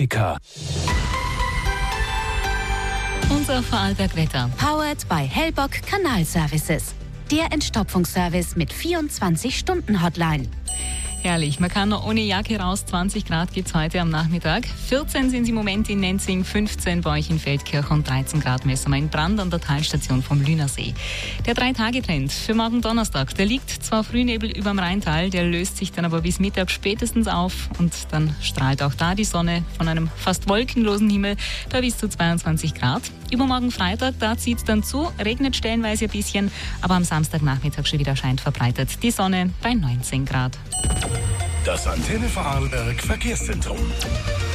Klassiker. Unser Vorarlberg-Wetter. Powered by Hellbock Kanalservices. Der Entstopfungsservice mit 24-Stunden-Hotline. Herrlich, man kann noch ohne Jacke raus. 20 Grad gibt es heute am Nachmittag. 14 sind es im Moment in Nenzing, 15 bei euch in Feldkirch und 13 Grad messen wir in Brand an der Talstation vom Lünersee. Der 3-Tage-Trend für morgen Donnerstag, der liegt zwar Frühnebel überm Rheintal, der löst sich dann aber bis Mittag spätestens auf und dann strahlt auch da die Sonne von einem fast wolkenlosen Himmel bei bis zu 22 Grad. Übermorgen Freitag, da zieht es dann zu, regnet stellenweise ein bisschen, aber am Samstagnachmittag schon wieder scheint verbreitet die Sonne bei 19 Grad. Das Antenne Vorarlberg Verkehrszentrum.